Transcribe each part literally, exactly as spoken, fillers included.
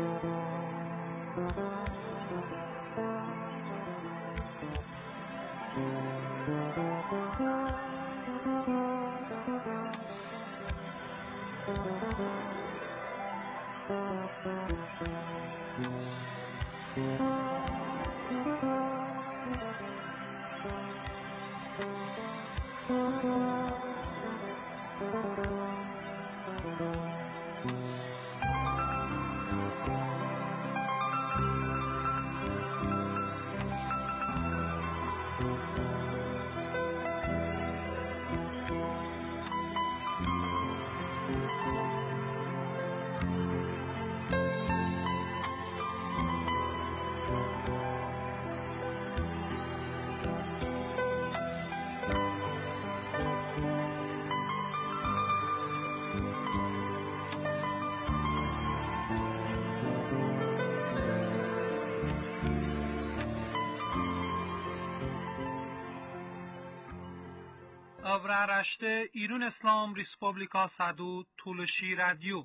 Avraaraşte İran İslam Respublika Sadu Tulshi Radio.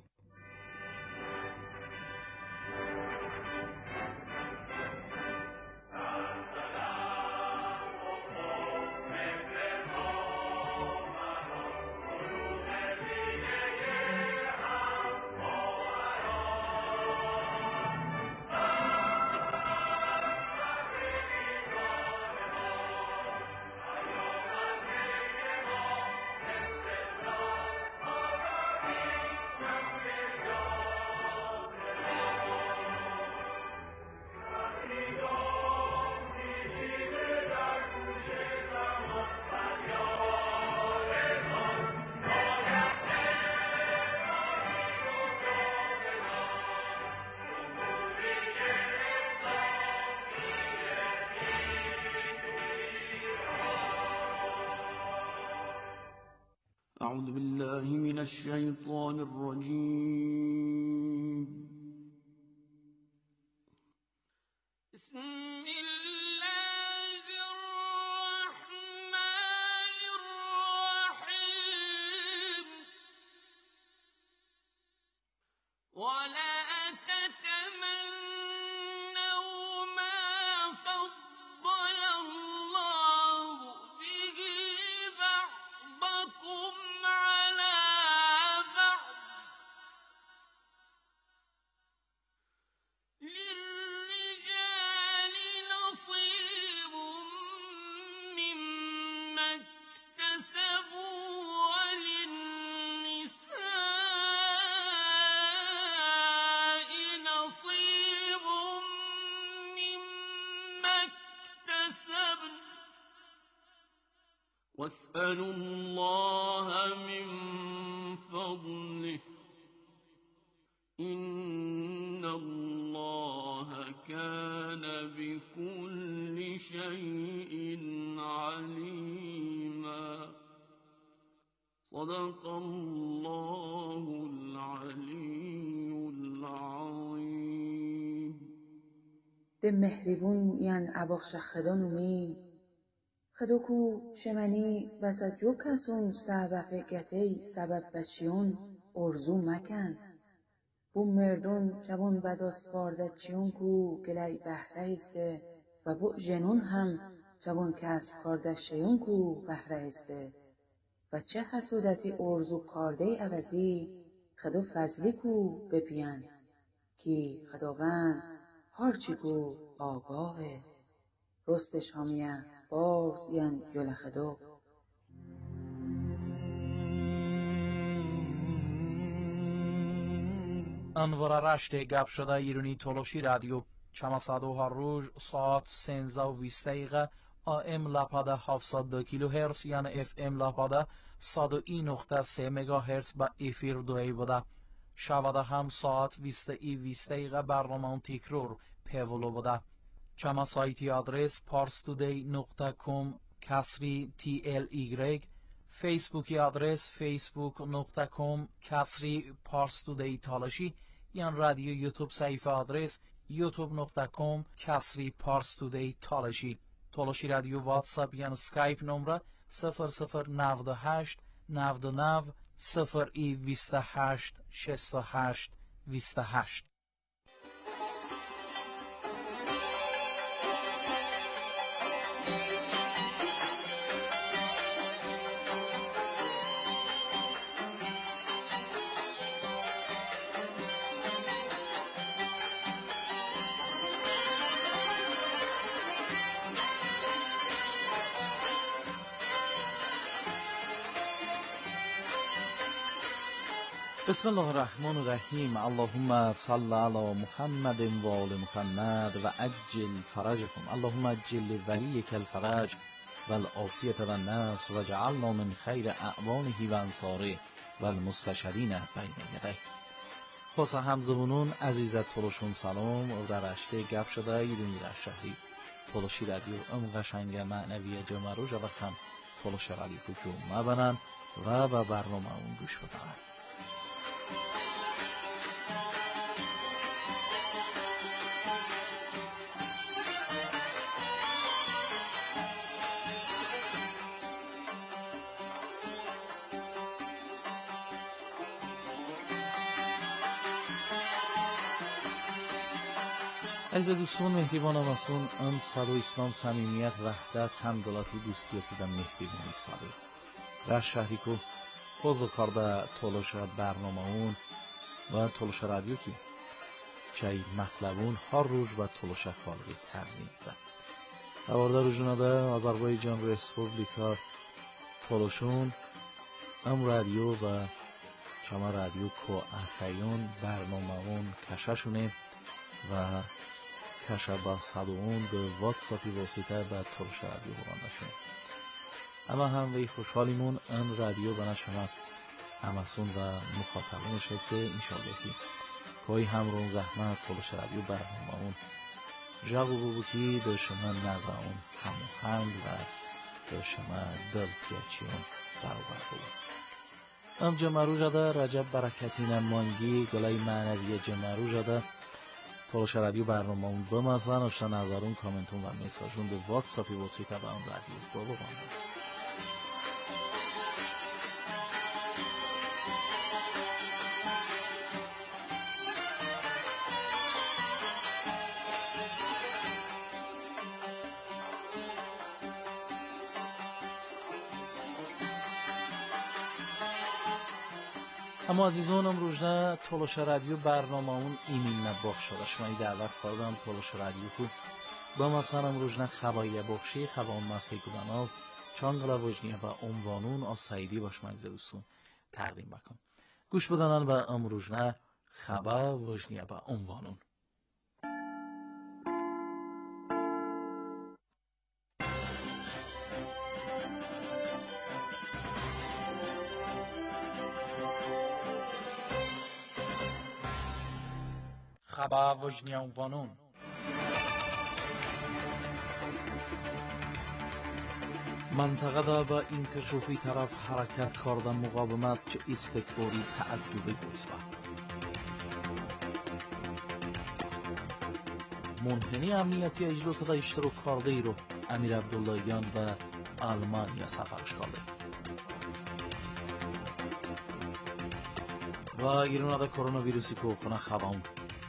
أعوذ بالله من الشيطان الرجيم. بسم الله الرحمن الرحيم. ولا تتمنوا ما فضل الله به بعضكم على بعض للرجال نصيب مما اكتسبوا وللنساء نصيب مما اكتسبن واسألوا الله من فضله إن الله كان بكل شيء عليما. صدق الله العلي العظيم. ده مهربون ين اباخش خدانومی خدوکو شمنی بسا جو کسون سبب گتی سبب بچیون ارزو مکن بو مردون جوان بداس بارده چیون کو گلی بهره ازده و بو جنون هم جوان کسب کارده شیون کو بهره ازده و چه حسودتی ارزو کارده عوضی خدو فضلی کو بپین کی خداوند هارچی کو آگاهه رستش همیه باز ین یول خدو. انوارا گپ شده ایرانی تولوشی رادیو چماسادو هر روز ساعت سنزده و بیست دقیقه آم لپاده هفتصد و دو کیلو هرتز یعنی اف ام لپاده صد و یک نقطه سه مگا هرتز با افیر دوی بوده. شواده هم ساعت بیست ای بیست دقیقه برنامه تکرار پیولو بوده. چما سایتی آدرس parstoday نقطه com کسری تی ال ایگرگ، فیسبوکی آدرس facebook نقطه com کسری parstoday تالاشی، یا رادیو یوتیوب صفحه آدرس youtube نقطه com کسری parstoday تالاشی. تالاشی رادیو واتساپ یا اسکایپ نمره صفر صفر نود و هشت نود و نه صفر ای بیست و هشت شصت و هشت بیست و هشت. بسم الله الرحمن الرحیم. اللهم صل علی محمد و آل محمد و عجل فرجهم. اللهم عجل ولیک الفرج و العافیت و النصر و جعلنا من خیر اعوانه و انصاره و المستشهدین بین یدیه. خاص همزبونون عزیزت تلوشون سلام و در رشته گپ شده ایرونی در شهری تلوشی رادیو ام قشنگ معنوی جمعه رو جوابم تلوش رادیو جمعه بنن و به برنامه اون گوش بدن. عزیز دوستان مهربان آمسون ام صد و اسلام صمیمیت وحدت همدلاتی دوستیاتی و مهربانی صدای در شهری که حضور کرده تولش برنامه اون و تولش رادیو کی چای مطلبون هر روز و تولش خالقی تقدیم ده دوارده روزونه ده آذربایجان رسپوبلیکا تولشون ام رادیو و چما رادیو کو اخیون برنامه اون کششونه و کشه با صد و اون ده واتساپی واسطه به تلوش رادیو بگانده شد. اما هم وی خوشحالیمون ان رادیو بنا شما امسون و مخاطبونش هسته انشالله که کوئی هم رون زحمت تلوش رادیو برنامه اون جاگو بو که در شما نزا اون همو هنگ و در شما دل پیاچیون برابر بود. ام جمعه رو جده رجب برکتین مانگی گلای معنوی جمعه رو جده تلوش رادیو برنامه اون بمازن اشتا نظرون کامنتون و میساجون ده واتساپی وسیطه به اون رادیو بابا بانده. اما عزیزانم روزنه تلوش رادیو برنامه اون ایمین نباخ شده شما ای دعوت کردم تلوش رادیو کو با مثلا روزنه خبایی بخشی خبان مسیح کدناو چانگلا وجنیه و عنوانون از سعیدی باش مگزه دوستون تقدیم بکن گوش بدانن و ام روزنه خبا وجنیه و عنوانون. خبر وجنیه عنوانون منطقه دا با این کشوفی طرف حرکت کردن مقاومت چه استکباری تعجبی باعث با منحنی امنیتی اجلاس دا اشتراک کرده ای رو امیر عبداللهیان به آلمانیا سفرش کرده و ایران دا کرونا ویروسی که خونه خباون.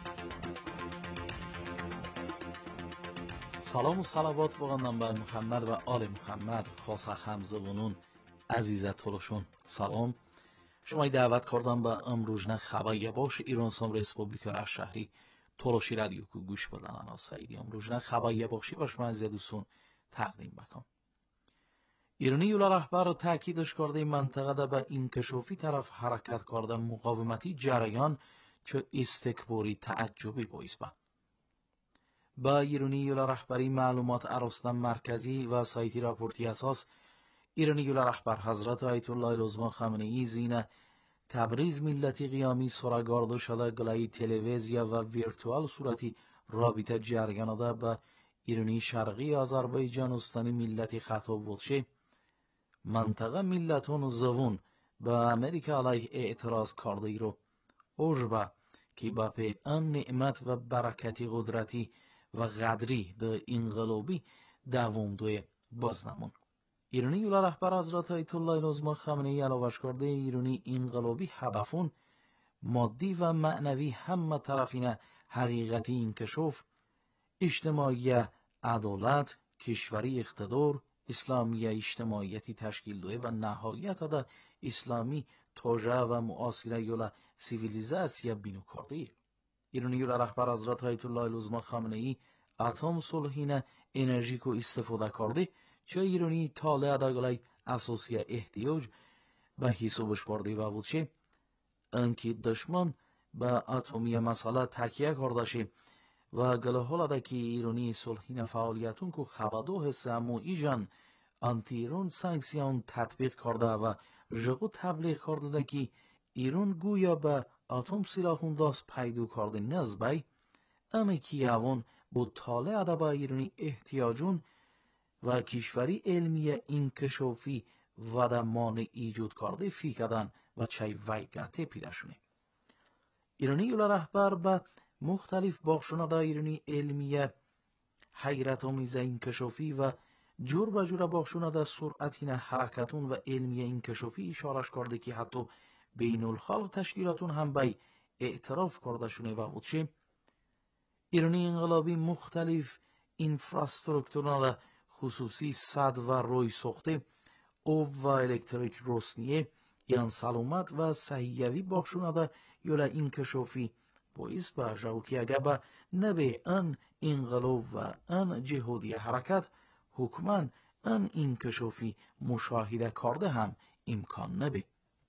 سلام و صلوات بگندم به محمد و آل محمد خاصه همزبونون عزیزت تلوشون سلام شما دعوت کردم به امروزنه خبایی باش ایران سام رسپوبلیکا را شهری تلوشی رادیو کو گوش بدن انا سعیدی امروزنه خبایی باشی باش من عزیز دوستون تقدیم بکن. ایرانی یولا رهبر تاکیدش کرده منطقه ده به انکشافی طرف حرکت کردن مقاومتی جریان چه استکباری تعجبی باعث با با ایرانی یولا رهبری معلومات ارستم مرکزی و سایتی راپورتی اساس ایرانی یولا رهبر حضرت آیت الله العظما خامنه‌ای زینه تبریز ملتی قیامی سراگارده شده گلای تلویزیا و ویرتوال صورتی رابطه جریان ده با ایرانی شرقی آذربایجان استانی ملتی خطاب بودشه منطقه ملتون زوون با امریکا علیه اعتراض کرده ای رو اوجبه که با پی ام نعمت و برکتی قدرتی و قدری ده انقلابی دوام دوی بازنمون. ایرانی یولا رهبر حضرت آیت الله العظما خامنه‌ای علاوش کرده ایرانی انقلابی هدفون مادی و معنوی همه طرفینه حقیقتی انکشاف اجتماعی عدالت کشوری اقتدار اسلامی اجتماعیتی تشکیل دوی و نهایت ده اسلامی توجه و معاصره یولا سیویلیزاسیا بینو کرده ایرانی یولا رهبر حضرت آیت الله العظما خامنه‌ای اتم صلحینه انرژی کو استفاده کرده چه ایرانی طالع دگلای اساسی احتیاج به حسابش برده و بودشه انکی دشمن به اتمی مسئله تکیه کردشه و گله حالا که ایرانی صلحین فعالیتون که خبدو هسته امو ایجان انتی ایران سانکسیون تطبیق کرده و جگو تبلیغ کرده که ایران گویا به اتم سلاحون داست پیدو کرده نزبای امی که اوان با طالع ده با ایرانی احتیاجون و کشوری علمی انکشافی و ده مانع ایجود کرده فی کدن و چای ویگته پیدا شونه. ایرانی یولا رهبر به مختلف بخشونه ده ایرانی علمی حیرت آمیز انکشافی و جور به جور بخشونه ده سرعتین حرکتون و علمی انکشافی اشارش کرده که حتی بین الخلق تشکیلاتون هم به اعتراف کرده شونه و بودشه. ایرانی انقلابی مختلف انفراسترکتورنا خصوصی صد و روی ساخته او و الکتریک روشنیه یان سلامت و صحیحوی بخشونه ده یولا انکشافی باعث به جاو که اگه به نبه ان انقلاب و ان جهودی حرکت حکمان ان انکشافی مشاهده کرده هم امکان نبه.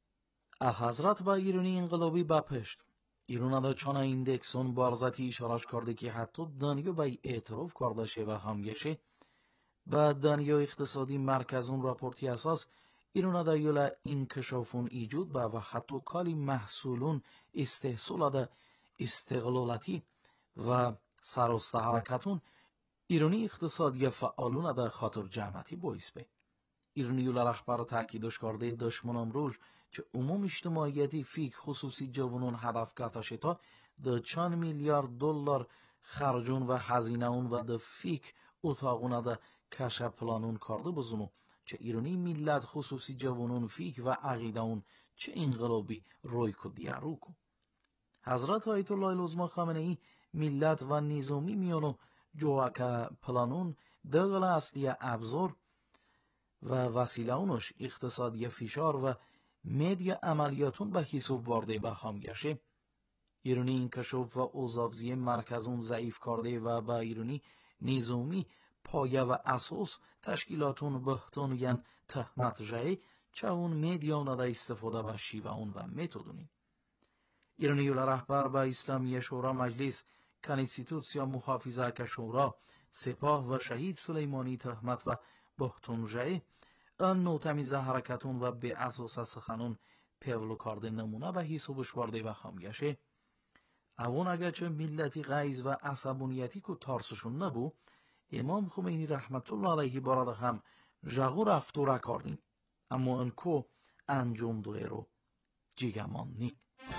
حضرت با ایرانی انقلابی با پشت ایران دا چانا ایندکسون بارزتی اشارش کرده که حتی دانیو با اعتراف کرده شه و همیشه با دانیو اقتصادی مرکزون راپورتی اساس ایران دا یولا انکشافون ایجود با و حتی کالی محصولون استحصال دا استقلالتی و سرست حرکتون ایرانی اقتصادی فعالون دا خاطر جمعیتی باعث به. ایرانی یولا رهبر تاکیدش کرده دشمنان روش که عموم اجتماعیتی فیک خصوصی جوانون هدف گرفته تا ده چند میلیارد دلار خرجون و هزینه اون و ده فیک اتاقونه ده کشف پلانون کرده بزنو چه ایرانی ملت خصوصی جوانون فیک و عقیده اون چه انقلابی روی کو دیارو کو. حضرت آیت الله العظما خامنه ای ملت و نظامی میانو جوکا پلانون دغل اصلی ابزار و وسیله اونش اقتصادی فشار و مدیا عملیاتون به حساب وارده به هم گشه. ایرانی انکشاف و اوزابزی مرکزون ضعیف کرده و با ایرانی نظامی پایه و اساس تشکیلاتون بهتون یعن تهمت جایی چه اون مدیا نده استفاده و شیوه اون و متدونی. ایرانی یولا رهبر با اسلامی شورا مجلس کنستیتوسیا محافظه که شورا سپاه و شهید سلیمانی تهمت و بهتون جایی ان نوتمیز حرکتون و به اساس سخنون پیولو کرده نمونه و حسابش وارده و خامگشه اون اگرچه ملتی غیظ و عصبانیتی که تارسشون نبو امام خمینی رحمت الله علیه براده هم جغو رفتو را کردیم اما انکو انجام دوه رو جیگمان نی.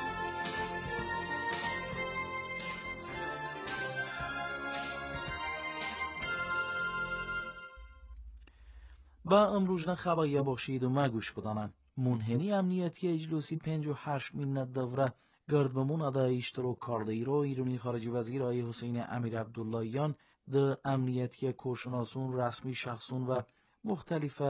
با امروزنا خبایی باشید و مگوش بدانن منحنی امنیتی اجلوسی پنج و هشت منت دوره گرد بمون ادا اشتراک کرده ای رو ایرانی خارجی وزیر آقای حسین امیر عبداللهیان ده امنیتی کوشناسون رسمی شخصون و مختلف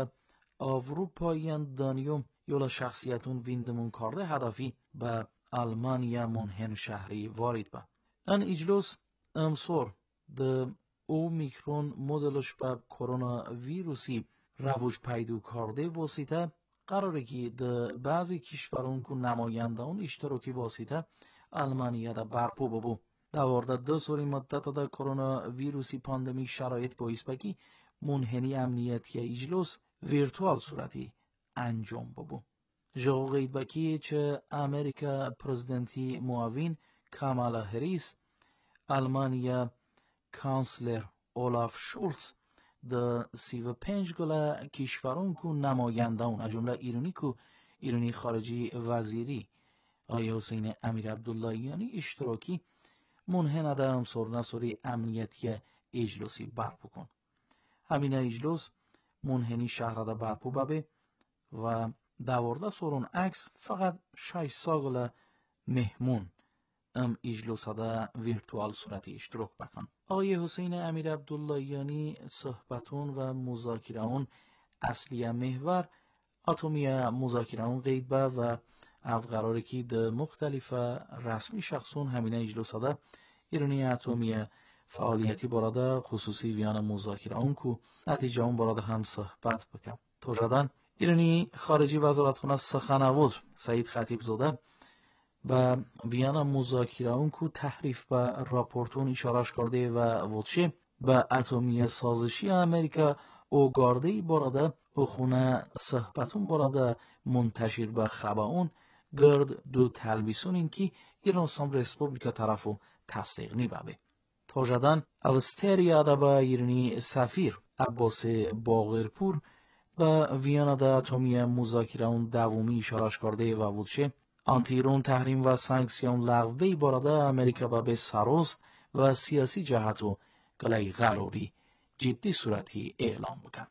اروپاییان دانیوم یولا شخصیتون ویندمون کرده هدفی به آلمانیا منحن شهری وارد با. ان اجلوس امسور ده اومیکرون مدلش به کرونا ویروسی روش پیدا کرده واسطه قراره که ده بعضی کشورون که نماینده اون اشتراکی واسطه آلمانیا ده برپو ببو دوارده دو سوری مدت ده کرونا ویروسی پاندمی شرایط باعث بکی منحنی امنیتی اجلوس ویرتوال صورتی انجام ببو جو غید بکی چه امریکا پرزیدنتی معاون کامالا هریس آلمانیا کانسلر اولاف شولز ده سی و پنج گله کشورون که نماینده اون از جمله ایرانی که ایرانی خارجی وزیری آقای حسین امیر عبداللهیانی اشتراکی منحنه ده امسور نصوری امنیتی اجلوسی برپو کن. همین اجلوس منحنی شهر ده برپو ببه و دوارده سورون عکس فقط شش ساگل مهمون ام اجلوس ده ویرتوال صورتی اشتراک بکن. آقای حسین امیر عبداللهیانی صحبتون و مذاکره اون اصلی محور اتمی مذاکره اون قید با و او قراره که ده مختلف رسمی شخصون همین اجلوس ده ایرانی اتمی فعالیتی براده خصوصی ویان مذاکره اون که نتیجه اون براده هم صحبت بکن. تو جدن ایرانی خارجی وزارتخانه سخنوود سعید خطیب زاده و ویانا مذاکره اون کو تحریف و راپورتون اشارش کرده و وچه و اتمی سازشی امریکا او گارده براده او خونه صحبتون براده منتشر به خباون گرد دو تلویزیون این که ایران اسلامی ریسپوبلیکا طرفو تصدیق نیبابه. تا جدن اوستریا دا با ایرانی سفیر عباس باقرپور و ویانا دا اتمی مذاکره اون دومی اشارش کرده و وچه آنتی ایران تحریم و سانکسیون لغو بی براده امریکا با به سراست و سیاسی جهتو گلای قراری جدی صورتی اعلام بکن.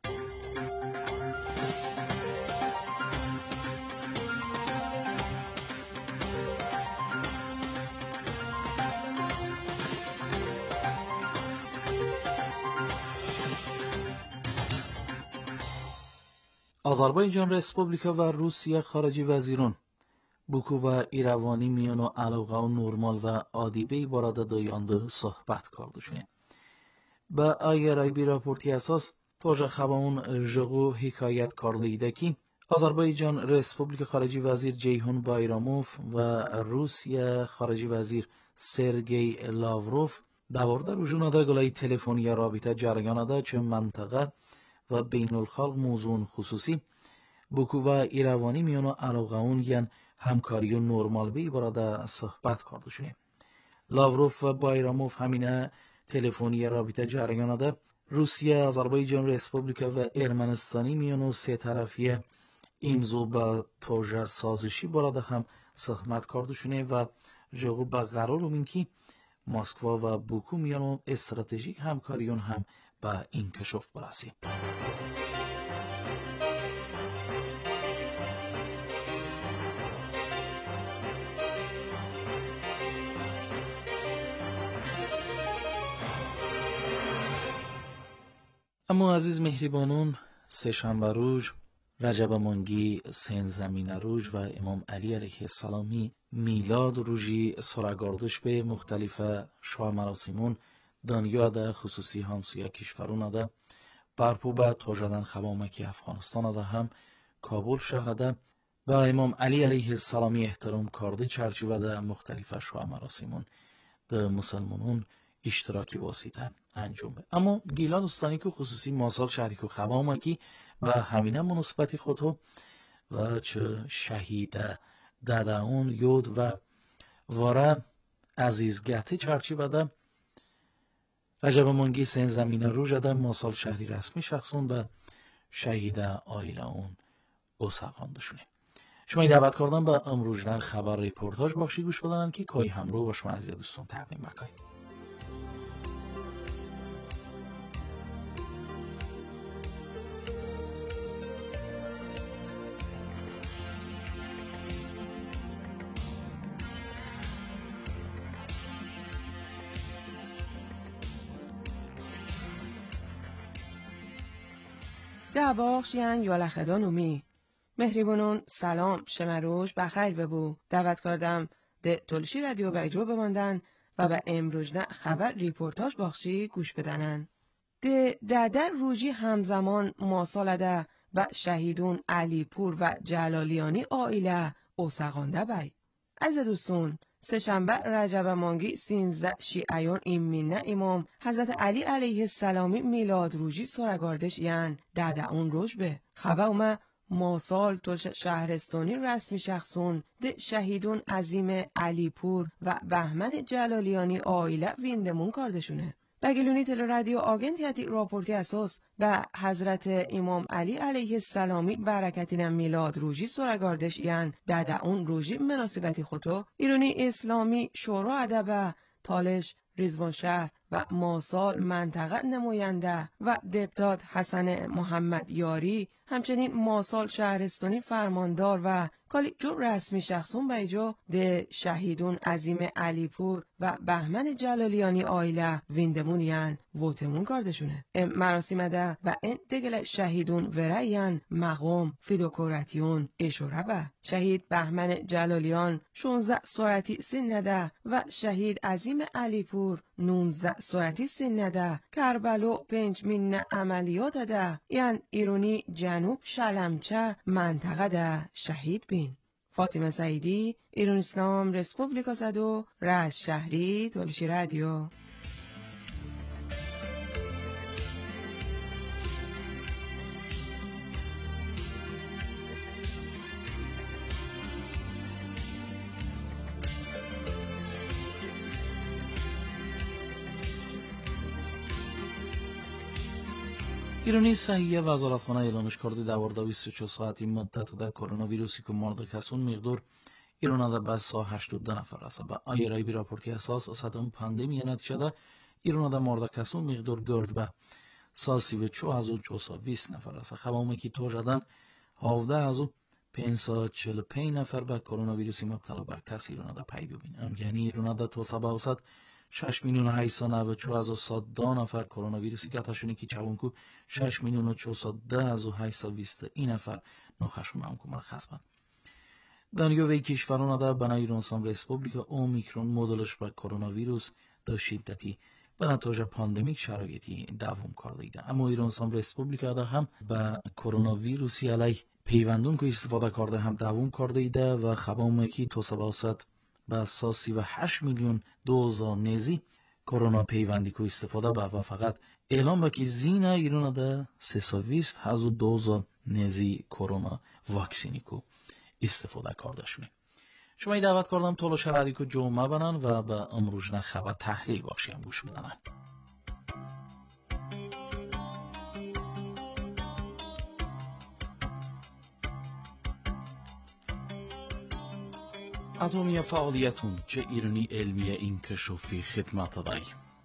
آذربایجان ریسپوبلیکا و روسیه خارجی وزیران بوکو و ایروانی میان و علاقه و نورمال و عادی بی باراده دایانده صحبت کرده شده. با آیرای بی راپورتی اساس توجه خباون جغو حکایت کرده ایده که آذربایجان ریسپوبلیک خارجی وزیر جیهون بایراموف و روسیه خارجی وزیر سرگئی لاوروف دوارده روژون ده گلای تلفنی رابطه جریان ده چه منطقه و بین الخلق موضوع خصوصی بوکو و ایروانی میان و علاقه اون ین همکاری و نورمال بی براده صحبت کرده شده. لاوروف و بایراموف همینه تلفنی رابطه جریان ده روسیه، آذربایجان ریسپوبلیک و ارمنستانی میان و سه طرفی امضا با توجه سازشی براده هم صحبت کرده شده و جغو با قرار این که مسکو و بوکو میان و استراتژیک همکاریون هم با این کشف برسی. اما عزیز مهربانون، سه‌شنبه روز رجب مانگی سین زمین روز و امام علی علیه السلامی میلاد روزی سرگردش به مختلف شاه مراسمون دنیا ده خصوصی همسویه کشورون ده برپو به توجدن خبامکی افغانستان ده هم کابل شهده و امام علی علیه السلامی احترام کرده چرچیوه ده مختلف شاه مراسمون ده مسلمانون اشتراکی واسطه انجام به. اما گیلان استانی که خصوصی ماسال شریک و خبامکی و همینه مناسبتی خودو و چه شهیده داده اون یود و واره عزیزگته چرچی بده رجب مانگی سین زمین رو جده ماسال شهری رسمی شخصون به شهیده آیله اون او سقانده شونه. شما دعوت کردن به امروزن خبر ریپورتاج بخشی گوش بدنن که کای همرو با شما عزیز دوستان تقدیم بکنیم. ده باخش ین یالخدان اومی مهریبونون سلام شمروش بخیر ببو دعوت کردم ده تلشی رادیو به اجرا بماندن و به امروزنه خبر ریپورتاج باخشی گوش بدنن. ده دادر روژی همزمان ماسالده و شهیدون علیپور و جلالیانی آیله او سقانده بای. از دوستون سه‌شنبه رجب مانگی سینزده شیعیان ایمینه امام حضرت علی علیه السلامی میلاد روژی سرگردش یعن داده اون روش به خبر اومه ماسال تلش شهرستانی رسمی شخصون ده شهیدون عظیم علیپور و بهمن جلالیانی آیله ویندمون کردشونه. بگلونی تل رادیو آگنت یتی راپورتی اساس به حضرت امام علی علیه السلامی برکتین میلاد روژی سرگردش یعن داده اون روژی مناسبتی خودو ایرانی اسلامی شورا ادبه تالش ریزوان شهر و ماسال منطقه نماینده و دپتات حسن محمد یاری همچنین ماسال شهرستانی فرماندار و کالی جو رسمی شخصون بیجا ده شهیدون عظیم علیپور و بهمن جلالیانی آیله ویندمونیان ووتمون کردشونه. ام مراسم ده و این دگل شهیدون ورایان مقام فیدوکوراتیون اشوره به شهید بهمن جلالیان شانزده ساعتی سنده و شهید عظیم علیپور نوزده ساعتی سنده کربلو پنج من عملیات ده یعن ایرونی جنوب شلمچه منطقه ده شهید بین. فاطمه سعیدی، ایران اسلام رسپوبلیکا زدو، رشت شهری، تولشی رادیو. ایرانی صحیه وزارتخانه اعلانش کرده دوارده بیست و چهار ساعتی مدت در کرونا ویروسی که مرد کسون مقدار ایران دا بس سا هشتاد و دو نفر است. با آیرای بی راپورتی اساس سطح پاندمی نتیجه دا ایران دا مرد کسون مقدار گرد به سا سی و چو از و چوسا بیست نفر است. خبامه که تو جدن هفده از و پینسا چل پین نفر به کرونا ویروسی مبتلا بر کس ایران دا پیدا بین. یعنی ایران دا تو سبا وسط شش میلیون و هشتصد و نود و چهار هزار و صد و دو نفر کرونا ویروسی گرفتشونه که چونکو شش میلیون و چهارصد و ده هزار و هشتصد و بیست این نفر نخشون هم مرخص بند. دنیا وی کشوران در بنا ایران اسلام رسپوبلیکا اومیکرون مدلش بر کرونا ویروس در شدتی به نتیجه پاندمیک شرایطی دوام کرده ایده. اما ایران اسلام رسپوبلیکا در هم به کرونا ویروسی علی پیوندون که استفاده کرده هم دوام کرده ایده و خبام کی تو سباست با سی و هشت میلیون دو هزار نزی کرونا پیوندی که استفاده با و فقط اعلام با که زین ایران ده سه و بیست هزار و دو هزار نزی کرونا واکسینی که استفاده کرده شونه. شما ای دعوت کردم طول شرعی که جمعه بنن و به امروز خبر تحلیل باشیم گوش بدنن. اتمی فعالیتون چه ایرانی علمی انکشافی خدمت دای.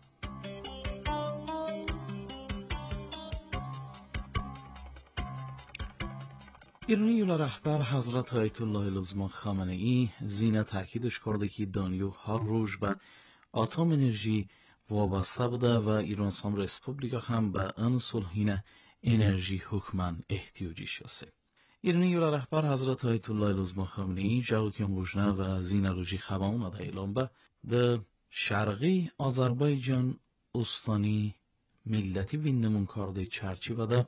ایرانی یولا رهبر حضرت آیت الله العظما خامنه ای زینه تاکیدش کرده که دنیا هر روز به اتم انرژی وابسته بوده و ایران اسلام رسپوبلیکا هم به آن صلحینه انرژی حکمن احتیاجی شده. ایرانی یولا رهبر حضرت آیت الله العظما خامنه ای جاو که امروزنه و زینه روزی خبرون ده اعلام به ده شرقی آذربایجان استانی ملتی ویندمون کرده چرچی بده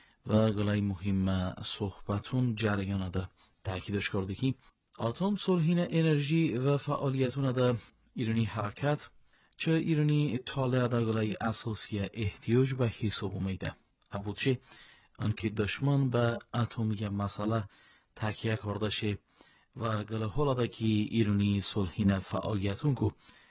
و گلای مهم صحبتون جریان ده تاکیدش کرده که اتم صلحینه انرژی و فعالیتون ده ایرانی حرکت چه ایرانی طالع ده گلای اساسی احتیاج به حساب اومیده. اولچه آنکه دشمن به اتمی مسئله تکیه کرده شه و گله حالا ده که ایرانی صلحینه فعالیتون کو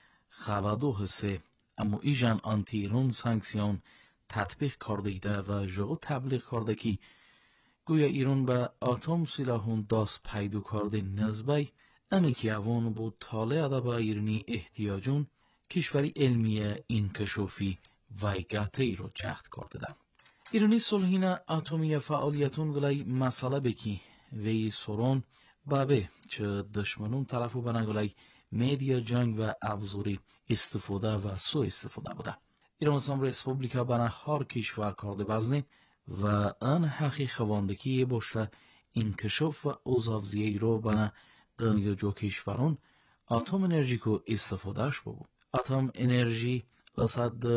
خبردو حسه اما ایجان آنتی ایران سانکسیون تطبیق کرده ایده و جو تبلیغ کرده که گویا ایران به اتم سلاحون دست پیدا کرده نزبای امی که اوان بود طالع ده با ایرانی احتیاجون کشوری علمی انکشافی ویگته ای رو جهد کرده ده. ایرانی صلحینه اتمی فعالیتون گلای مسئله بکی وی سرون بابه چه دشمنون طرفو بنگلای میدیا جنگ و ابزوری استفاده و سو استفاده بوده. ایران اسلام رسپوبلیکا بنا هر کشور کرده بزنی و آن حقی خواندگی باشه انکشاف و اوزافزیه رو بنا دنیا جو کشورون اتم انرژی کو استفادهش ببو. اتم انرژی وسط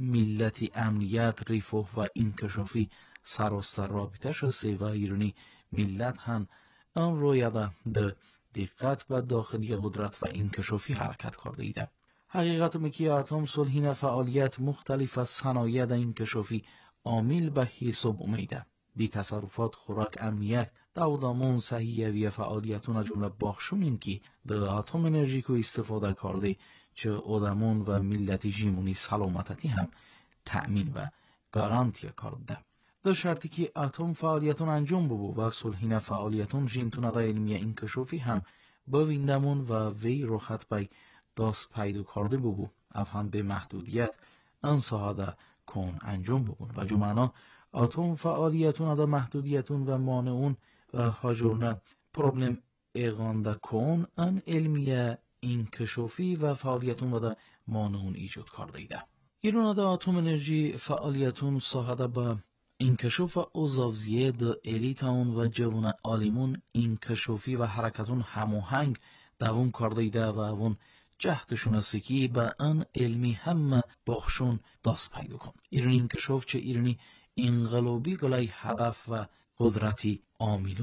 ملتی امنیت رفاه و انکشافی سراستر رابطه شده و ایرانی ملت هم آن رو یاده ده دقت به داخلی قدرت و انکشافی حرکت کرده ایده. حقیقت میکی اتم صلحینه فعالیت مختلف از صنایع ده انکشافی عامل به حساب اومیده. دی تصرفات خوراک امنیت داودامون صحیح و فعالیتون جمله باخشون این که ده اتم انرژی کو استفاده کرده چه آدمون و ملتی جیمونی سلامتی هم تأمین و گارانتی کرده. در شرطی که اتم فعالیتون انجام ببو و صلحینه فعالیتون جینتون ده علمی انکشافی هم با ویندمون و وی روخت بای دست پیدا کرده ببو افهم به محدودیت انصاده کن انجام ببون و جمعنا اتم فعالیتون ده محدودیتون و مانعون و حاجرونه پروبلم اغانده کن ان علمی انکشافی و فعالیتون و ده مانعون ایجاد کرده ایده. ایران ده اتم انرژی فعالیتون ساحده با انکشاف و اوزافزیه ده الیتاون و جوان آلیمون انکشافی و حرکتون هموهنگ دوام کرده ایده و اون جهدشون است که با آن علمی همه باخشون دست پیدا کن. ایرانی انکشاف چه ایرانی انقلابی گلای هدف و قدرتی عاملونی.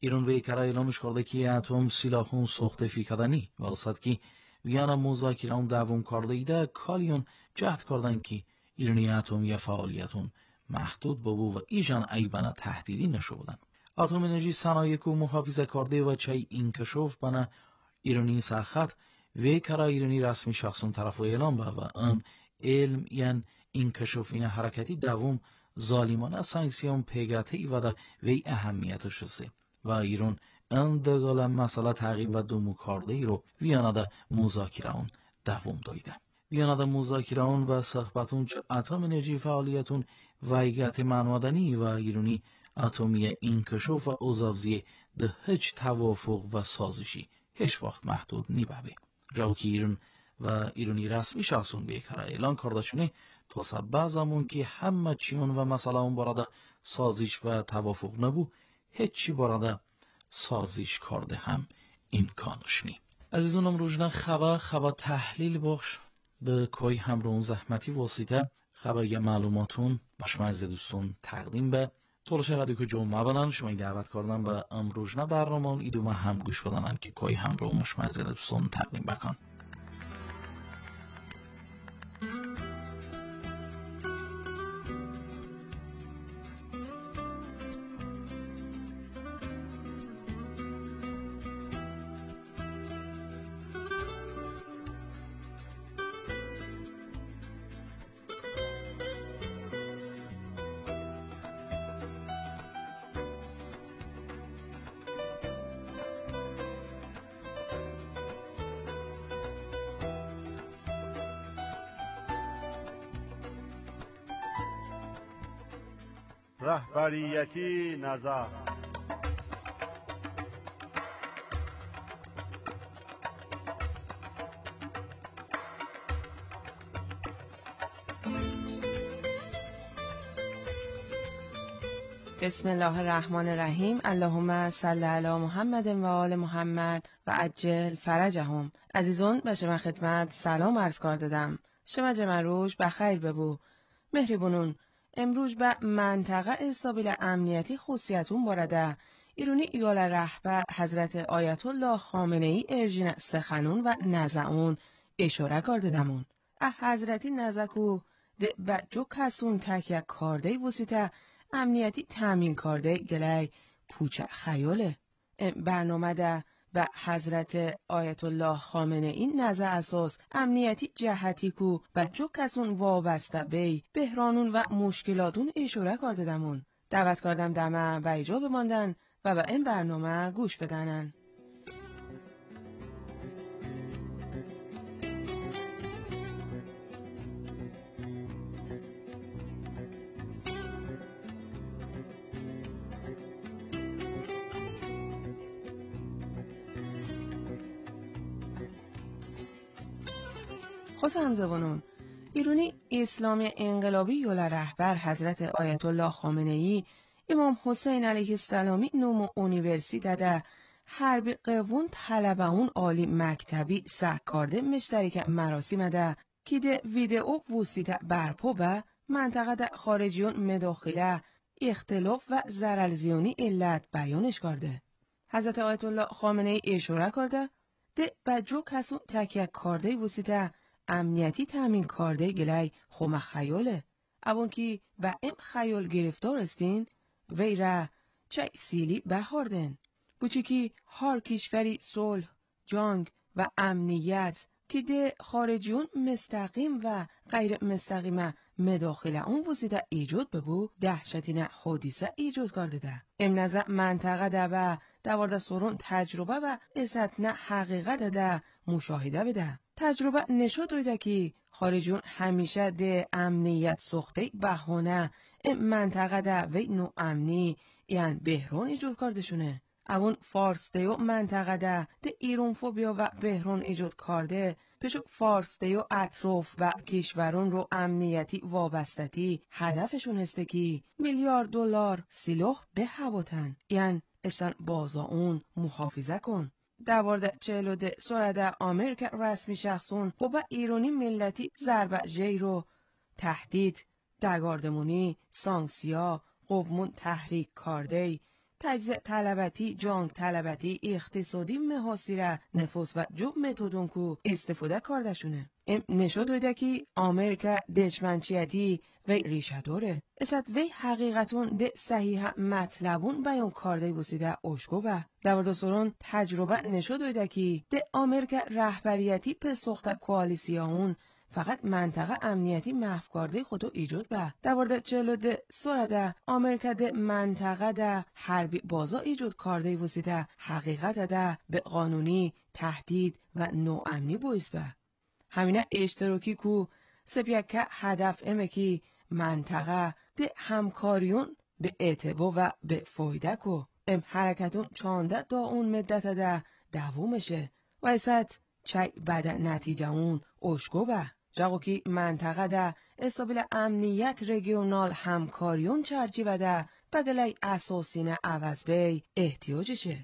ایران وی کرا اعلامش کرده که اتم سلاحون سوخته فیکدنی و اصد که ویانا مذاکره اون دوام کرده ایده کالیون جهد کردن که ایرانی اتم یا فعالیتون محدود بابو و ایجان ایبانا تهدیدی نشو بودن. اتم انرژی صنایع کو محافظه کرده و چای انکشاف بنا ایرانی ساخت وی کرا ایرانی رسمی شخصون طرف اعلام با و آن علم یعنی انکشاف این حرکتی دوام ظالمانه سانکسیون پیگاتی و دا وی اهمیتش هسته و ایران اندگال مسئله تعقیب و دومو کرده ای رو ویانا دا مذاکره اون دوام دایده. ویانا دا مذاکره اون و صحبتون چه اتم انرژی فعالیتون ویگت منوادنی و ایرانی اتمی انکشاف و اوزاوزی ده هیچ توافق و سازشی هیچ وقت محدود نیبه. جاو که ایران و ایرانی رسمی شخصون بیکره اعلان کرده چونه تا سبب زمان که همه چیون و مسئله اون براده سازش و توافق نبو هیچی براده سازش کرده هم امکانش نی. عزیزانم روزنا خبر خبر تحلیل باش به کوی همرون زحمتی واسطه خبر یا معلوماتون باشمعز دوستون تقدیم به طولش رادیو که جمعه بدن شما این دعوت کردن به امروزنا برنامه اون ایدو ما هم گوش بدنن که کوی همرون باشمعز دوستون تقدیم بکن. رهبریتی نظر بسم الله الرحمن الرحیم. اللهم صل علی محمد و آل محمد و عجل فرجهم. عزیزان به شما خدمت سلام عرض کردم. شما جمروش بخیر ببو. مهربونون امروز به منطقه استابیل امنیتی خصوصیتون بارده ایرانی ایال رهبر حضرت آیت الله خامنه ای ارژین سخنون و نزعون اشاره کرده دمون. اه حضرتی نزکو ده بچو کسون تکیه کارده وسیطه امنیتی تامین کرده گلی پوچه خیاله. برنامه ده و حضرت آیت الله خامنه این نظر اساس امنیتی جهتی کو بچو کسون وابسته بی بحرانون و مشکلاتون اشاره کرده دمون. دعوت کردم دمه و ایجا بماندن و به این برنامه گوش بدنن. خوص همزبانون ایرانی اسلامی انقلابی یول رهبر حضرت آیت الله خامنه ای امام حسین علیه السلامی نوم اونیورسیته ده حرب قوون طلبه اون عالی مکتبی سکارده مشترک مراسم ده که ده ویدئو وسیطه برپا به منطقه ده خارجیون مداخله اختلاف و زرالزیونی علت بیانش کرده. حضرت آیت الله خامنه ای اشاره کرده ده بجو کسو تکیه کرده وسیطه امنیتی تامین کرده گلی خوم خیاله. اون که به ام خیال گرفتار استین وی را چای سیلی بهاردن. بوچی که هر کشوری صلح، جنگ و امنیت که ده خارجیون مستقیم و غیر مستقیم مداخله اون وسیده ایجاد ببو دهشتین حادثه ایجاد کرده ده. ام نظر منطقه ده و دوارده سرون تجربه و ازت نه حقیقت ده مشاهده بده. تجربه نشود دایده که خارجیون همیشه ده امنیت سخته بهانه ام منطقه ده و نو امنی یعنی بحران ایجاد کردشونه. اون فارس دیو منطقه ده ده ایران فوبیا و بحران ایجاد کرده پیشو فارس دیو اطراف و کشورون رو امنیتی وابستتی هدفشون هسته که میلیارد دلار سلاح به هواتن یعنی اشتن بازا اون محافظه کن. دوارده چهلو ده سرده آمریکا رسمی شخصون و با ایرانی ملتی ضربه جی رو تهدید دگاردمونی سانکسیا قومون تحریک کرده تجزیه طلبتی، جانگ طلبتی، اقتصادی محاصره نفوس و جو متودون کو استفاده کردشونه. ام نشود ویده که آمریکا دشمنچیتی و ریشه داره. اسد وی حقیقتون ده صحیح مطلبون بیان کرده وسیده اشکو به. دوارد سرون تجربه نشود ویده که ده آمریکا رهبریتی پسوخت کوالیسیون فقط منطقه امنیتی محو کرده خودو ایجاد به. دوارد چلو ده سورده آمریکا ده منطقه ده حربی بازا ایجاد کرده وسیده حقیقت ده به قانونی تهدید و نوامنی باعث به. همینه اشتراکی کو سپیکه هدف امه کی منطقه ده همکاریون به اعتبار و به فایده کو ام حرکتون چانده دا اون مدت ده دوومشه و ایست چای بد نتیجه اون اشکو به جاگو کی منطقه ده استابیل امنیت رگیونال همکاریون چرچی بده بگلی اساسینه عوض بی احتیاجشه.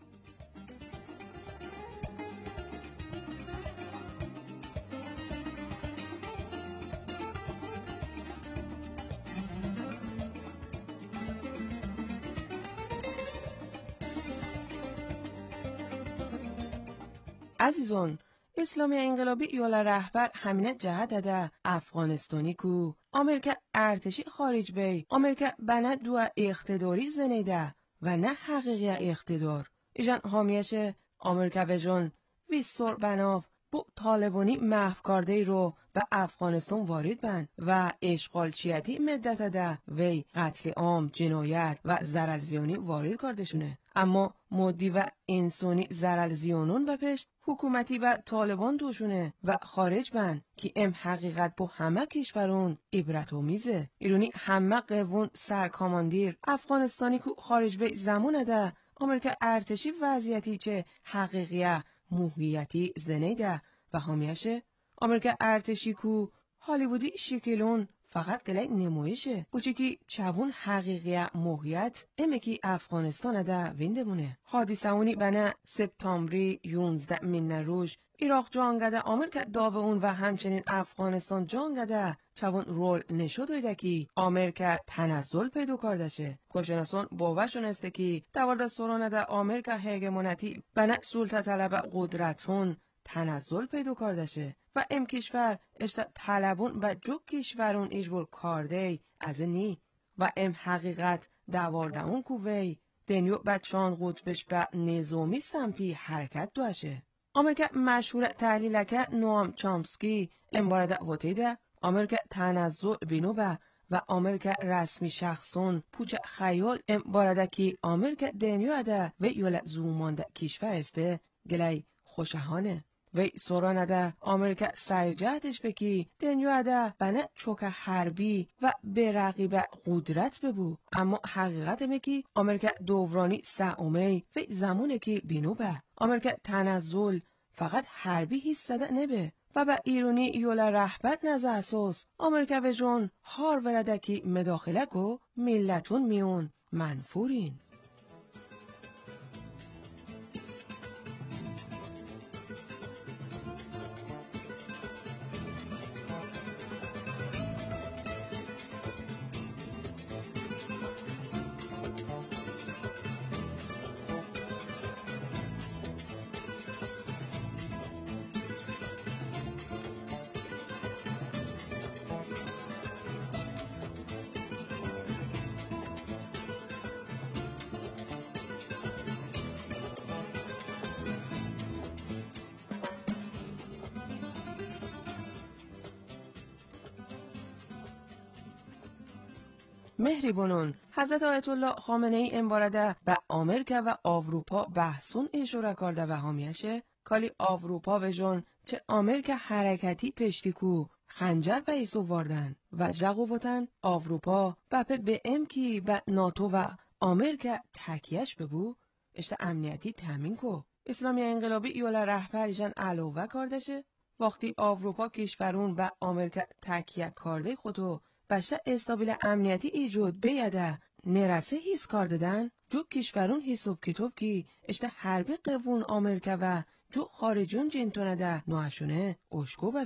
عزیزون اسلامی انقلابی یولا رهبر همینه جهت ده افغانستانی کو آمریکا ارتشی خارج بی آمریکا بنا دو اقتداری زنیده و نه حقیقی اقتدار ایجان حامیشه آمریکا به جون ویستور بناف بو طالبانی محو کرده رو به افغانستان وارد بند و اشغالچیتی مدت ده وی قتل عام جنایت و ضررزیانی وارد کرده شونه. اما مادی و انسانی ضررزیانون به پشت حکومتی و طالبان دوشونه و خارج بند که ام حقیقت با همه کشورون عبرت آمیزه. ایرونی همه قوون سرکاماندیر افغانستانی که خارج به زمان ده آمریکا ارتشی وضعیتی چه حقیقیه موهیتی زنیده و حامیشه آمریکا ارتشی کو هالیوودی شکلون فقط گلی نمایشه بوچه که چوون حقیقی موهیت امه که افغانستان ده وینده مونه. حادثه اونی بنا سپتامبری یونزده من روش عراق جانگده آمریکا داو اون و همچنین افغانستان جانگده چوون رول نشود ویده که آمریکا تنزل پیدا کردشه. کشناسان باورشون است که دوارده سرانه ده آمریکا هگمونتی بنا سلطه طلب قدرتون تنزل پیدا کردشه و ام کشور اشتا طلبون و جو کشورون اجبور کرده از نی و ام حقیقت دوارده اون کووی دنیو بچان قطبش به نظامی سمتی حرکت دوشه. آمریکا مشهور تحلیلکه نوام چامسکی امبارده وطیده آمریکا تنزل بینو به و آمریکا رسمی شخصون پوچ خیال امبارده که آمریکا دنیو ده و یول زومانده کشور استه گلی خوشهانه. وی سورانه ده آمریکا سعی جهتش بکی دنیا ده بنا چوک حربی و به رقیب قدرت ببو اما حقیقت مکی آمریکا دورانی سعومی و زمونه که بینو به آمریکا تنزل فقط حربی هیستده نبه و به ایرونی یولا رهبر نزه اساس آمریکا به جون هار ورده که مداخله کو ملتون میون منفورین. مهربانون حضرت آیت الله خامنه ای امبارده به آمریکا و اروپا بحثون اشاره کرده و حامیشه کالی اروپا به جون چه آمریکا حرکتی پشتی کو خنجر به ایسو واردن و جقوبتن اروپا بپه به ام کی به ناتو و آمریکا تکیهش ببو اشت امنیتی تامین کو. اسلامی انقلابی یولا رهبریشن علاوه کردشه وقتی اروپا کشورون به آمریکا تکیه کرده خودو بشه استابیل امنیتی ایجاد بیاده نرسه هیس کرددن جو کشورون حساب کتاب کی اشته حربی قوون آمریکا و جو خارجون جنتونه ده نوشونه اشکو ببه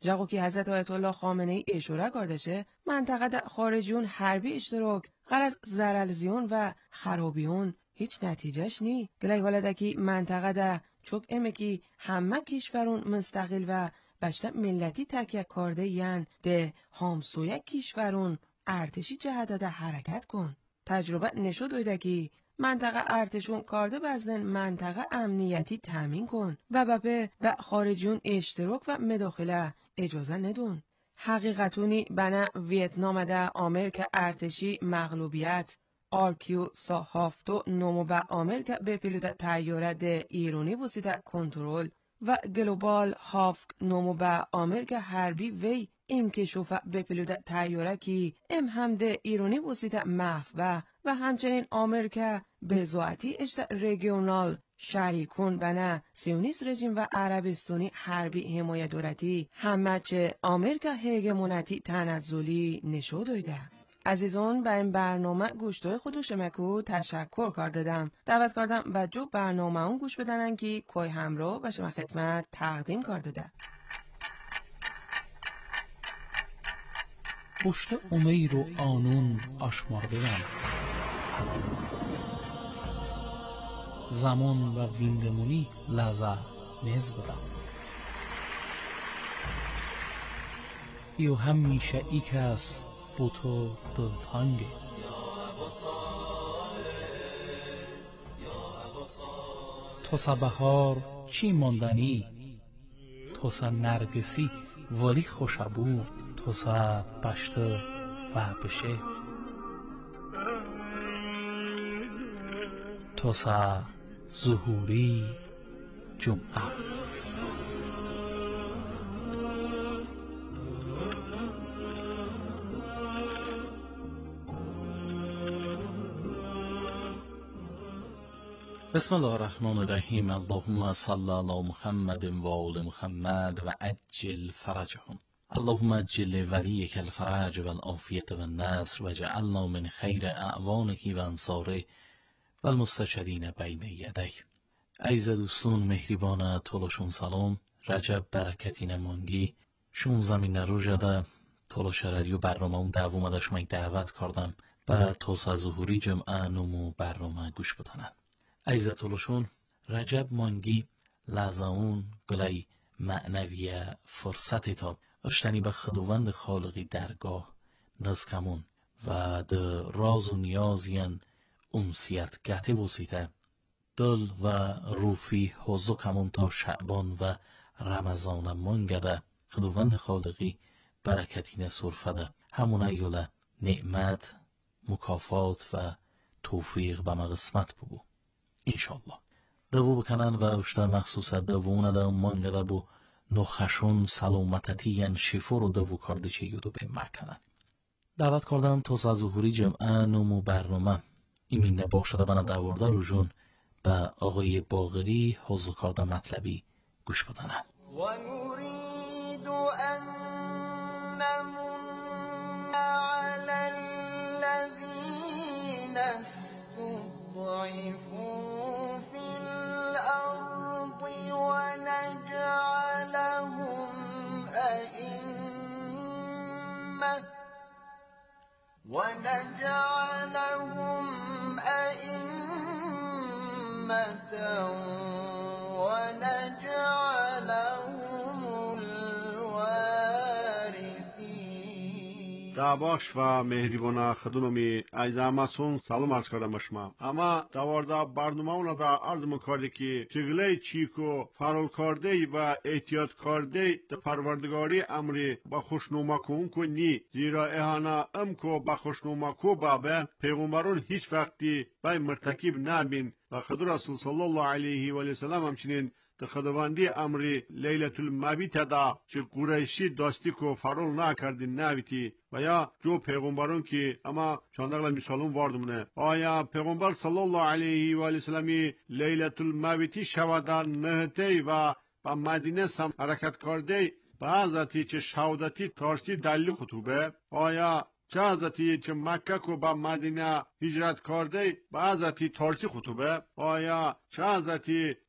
جاگو کی حضرت آیت الله خامنه ای اشاره کردشه منطقه دا خارجیون حربی اشتراک غرض زرالزیون و خرابیون هیچ نتیجهش نی. گلای ولدکی منطقه دا چوک امکی همه کشورون مستقل و بشته ملتی تکیه کرده یان ده همسویه کشورون ارتشی جهت ده حرکت کن. تجربه نشود اویدکی منطقه ارتشون کارده بزدن منطقه امنیتی تامین کن و بپه به خارجیون اشتراک و مداخله اجازه ندون. حقیقتونی بنا ویتنام ده آمریکا ارتشی مغلوبیت آرکیو سا هافتو نومو به آمریکا به پیلوت تیاره ده ایرانی وسیده کنترل و گلوبال هافک نومو به آمریکا حربی وی انکشوفه به پیلوت تیاره کی ام هم ده ایرانی وسیده محو و همچنین آمریکا به زواتی اشت رژیونال شریکون بنا سیونیست رژیم و عربستانی حربی حمایت دولتی همه چه آمریکا هگمونتی تنزلی نشود دویده. عزیزان به این برنامه گوشتوی خودوش مکو تشکر کار دادم. دعوت کردم و جو برنامه اون گوش بدنن که کوی همراه و شما خدمت تقدیم کار داده. پشت امیر و آنون آشمارده‌ام، زمان و ویندمونی لذت نز بدم. ایو همیشه ای کس بو تو دلتنگه، تو سا بهار چی ماندنی، تو سا نرگسی ولی خوشبو، تو سا پشت و بشه، تو سا ظهوری جمعه. بسم الله الرحمن الرحیم. اللهم صل علی محمد و آل محمد و عجل فرجهم. اللهم عجل ولیک الفرج و العافیت و النصر و جعلنا من خیر اعوانه و انصاره و المستشهدین بین یدیه. عزیز دوستان مهربان طولشون سلام. رجب برکتی نمانگی شون زمین رو جده طولش رادیو برنامه اون دوم ده شما دعوت کردم و توسا ظهوری جمعه نمو برنامه گوش بدنن. عزیز طولشون رجب مانگی لحظه گلای معنویه فرصتی تا اشتنی به خداوند خالقی درگاه نزکمون و ده راز و نیازین امسیت گته بسیته دل و روفی حضو کمون تا شعبان و رمضان مانگده خداوند خالقی برکتین صرفده همون ایوله نعمت مکافات و توفیق به مقسمت ببو انشالله. دوو بکنن و اشتا مخصوصا دوونه ده مانگده بو نخشون سلامتتی ین شفا رو دوو کرده چه یودو به مکنن. دعوت کردم تا ظهوری جمعه نمو برنامه ایمین نباشده بنا دورده رو جون به آقای باقری حضور کرده مطلبی گوش بدنن. و نريد ان نمن على الذين استضعفوا في الارض ونجعلهم ائمه ونجعلهم ائمه ونجعلهم الوارثين. دعواش و مهربانا خدونمی ایزاماسون سلام عرض کردم باشما. اما دوارده برنامه اونا دا عرض مکرده که چگله چیکو فرال کرده و احتیاط کرده دا پروردگاری امری با خوشنوما کن کنی، زیرا احانا ام کو با خوشنوما کو بابه پیغمبرون هیچ وقتی بای مرتکب نبین و خدا رسول صلی الله علیه و آله وسلم همچنین در خداوندی امری لیلت المبیت دا چه قریشی داستی کو فرول نکردین نویتی و یا جو پیغمبرون که اما چندقل مثالون واردمونه آیا پیغمبر صلی الله علیه و آله وسلم لیلت المبیتی شودن نهتی و با مدینه سم حرکت کرده بعضتی چه شهادتی تارسی دلیل خطوبه آیا چه حضرتی چه مکه کو با مدینه هجرت کرده بعضتی تارسی خطوبه آیا چه حضرتی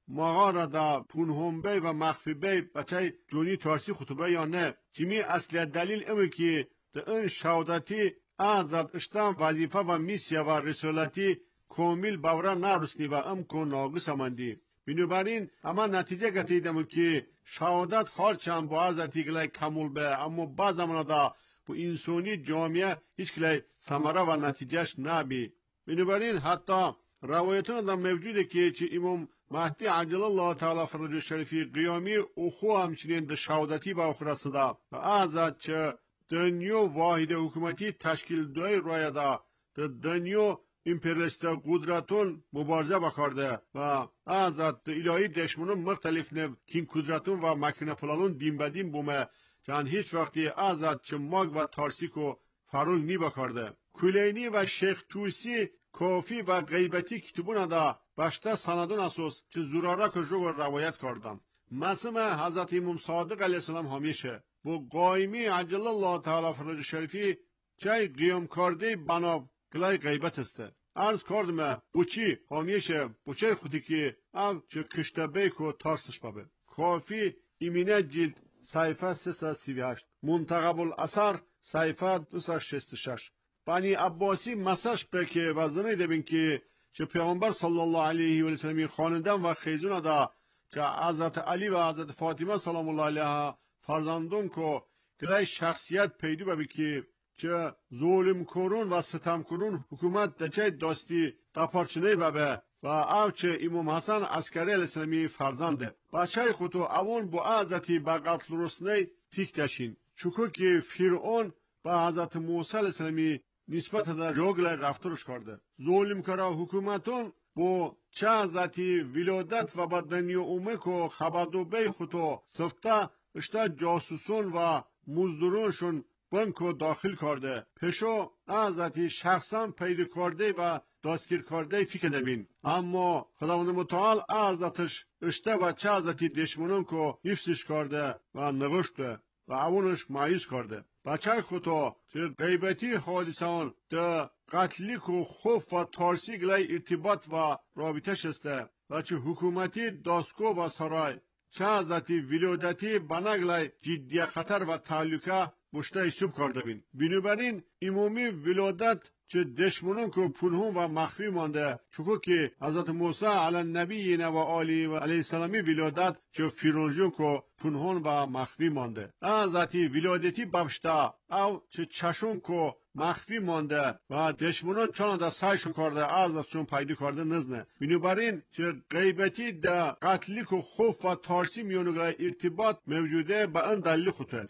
ماها را دا پونهم بی و مخفی بی بچه جونی تارسی خطبه یا نه چیمی اصلی دلیل امه که دا این شهادتی آزاد اشتام وظیفه و میسیه و رسالتی کامل باورا نرسنی و ام کن ناقص امندی بنابراین اما نتیجه گتیدم که شهادت هرچند با ازتی گلی کمول به اما بعض زمان دا با انسانی جامعه هیچ کلی ثمره و نتیجهش نبی. بنابراین حتی روایتون دا موجوده که چه امام مهدی عجل الله تعالی فرج شریفی قیامی او خو همچنین د شهادتی با اخرى صدا و ازت چه دنیو واحد حکومتی تشکیل دوی روی دا د دنیو امپریالیست قدرتون مبارزه بکرده و ازت الهی دشمنون مختلف نه کین قدرتون و مکنه پلالون دیم بدیم بومه چند هیچ وقتی ازت چه ماگ و تارسیکو فرول نی بکرده. کلینی و شیخ توسی کافی و غیبتی کتبون دا باشته سندون اساس چه زورارا که جو روایت کردن. مثلا حضرت امام صادق علیه السلام همیشه با قایمی عجل الله تعالی فرج شریفی چه قیام کرده بنا گلای غیبت استه. عرض کردم بوچی همیشه بوچه خودی که او چه کشته بیکو تارسش بابه. کافی ایمینه جلد صحیفه سیصد و سی و هشت منتخب الاثر صحیفه دویست و شصت و شش. بانی عباسی مساج بکه و زنی دبین که چه پیامبر صلی الله علیه و سلم خواندن و خیزون دا که حضرت علی و حضرت فاطمه سلام الله علیها فرزندون کو گلای شخصیت پیدا ببی که چه ظلم کرون و ستم کرون حکومت دچه داستی تپارچنه ببه و او چه امام حسن عسکری علیه السلامی فرزنده بچه خودو اون با حضرتی با قتل رسنه تیک داشین چکو که فرعون با حضرت موسی علیه السلامی نسبت در جاگل رفتارش کرده ظلم کرا حکومتون با چه حضرتی ولادت و با دنیا اومه که خبردو بی خودو سفته اشتا جاسوسون و مزدورونشون بنکو داخل کرده پیشو حضرتی شخصا پیدا کرده و دستگیر کرده فکر دبین اما خداوند متعال حضرتش اشته و چه حضرتی دشمنون که حفظش کرده و نوشته و اونش مایوس کرده بچه خودو چه غیبتی حادثان ده قتلی که خوف و تارسی گلی ارتباط و رابطه شسته و چه حکومتی داسکو و سرای چه حضرتی ولادتی بناگلی جدی خطر و تعلقه مشته سوب کرده بین بنابراین امامی ولادت چه دشمنون که پنهون و مخفی مانده چکو که حضرت موسی علی النبی و آلی و علیه السلامی ولادت چه فیرونجون که پنهون و مخفی مانده حضرتی ولادتی ببشته او چه چشون که مخفی مانده و دشمنان چون دا سایشو کرده حضرتشون پیدا کرده نزنه بنابراین چه غیبتی دا قتلی که خوف و تارسی میونگه ارتباط موجوده به ان دلیل خوده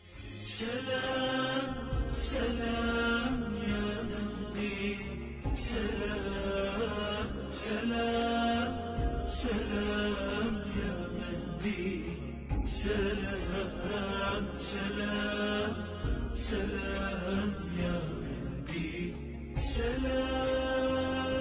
سلام سلام يا مهدي سلام سلام سلام يا مهدي سلام سلام سلام يا مهدي سلام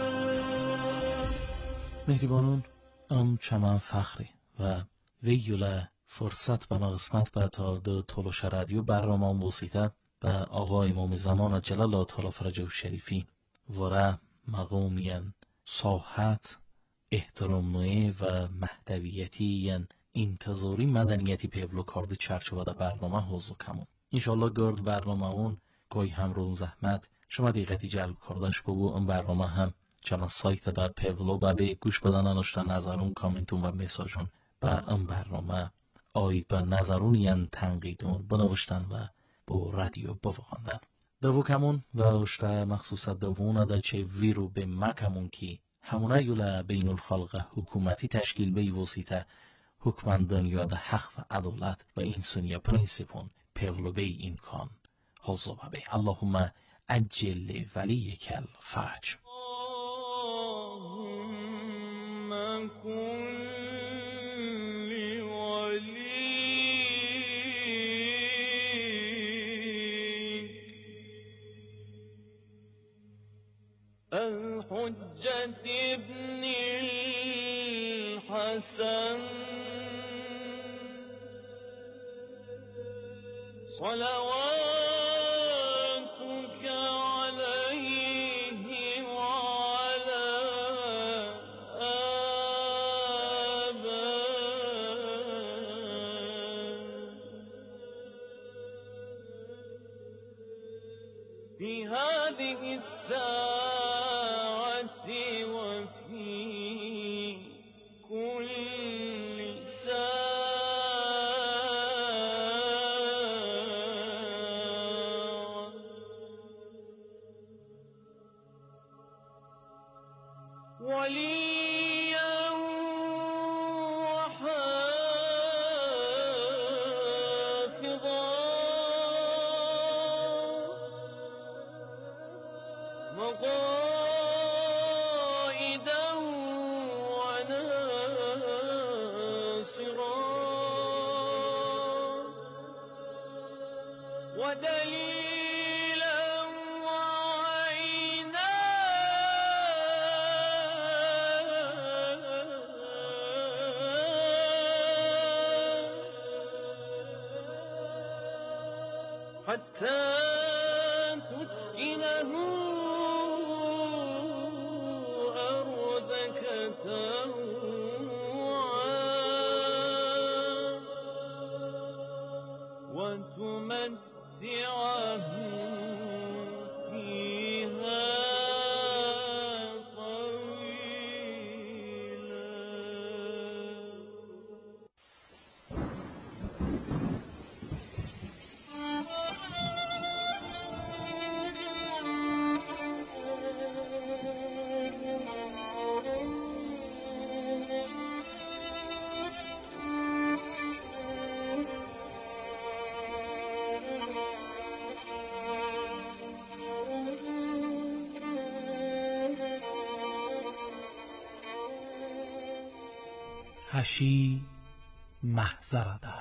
مهربانون ام چمن فخری و ویوله فرصت بنا قسمت به تا دو تولوش رادیو برنامه موسیقی به آقا امام زمان جلال الله تعالی فرجه شریفی وره مقومین صاحت احترامنوی و محتویتی انتظاری مدنیتی پیولو کارد چرچوه ده برنامه حوضو کمون انشالله گرد برنامه اون گوی همرون زحمت شما دیگتی جلب کردنش بگو اون برنامه هم چنان سایت در پیولو و به گوش بدن انشتا نظرون کامنتون و مساجون به اون برنامه آید به نظرونیان تنقیدون بنوشتن و با رادیو بفخاندن دوو کمون و اشتا مخصوصا دوونه دا چه ویرو به مکمون کی همونه یولا بین الخلق حکومتی تشکیل بی وسیطه حکمندان یاد حق و عدالت و انسانیه پرینسیپون پیولو بی این کان حوضو بی اللهم اجل ولی کل فرج اللهم کن الحجة ابن الحسن صلواتك عليه وعلى في هذه الساعة وفي كل ساعة وليا وحافظا وقائدا وناصرا ودليلا وعينا حتى تسكنه أرضك طوعا وتمتعه فيها طويلا. هشی محضرده.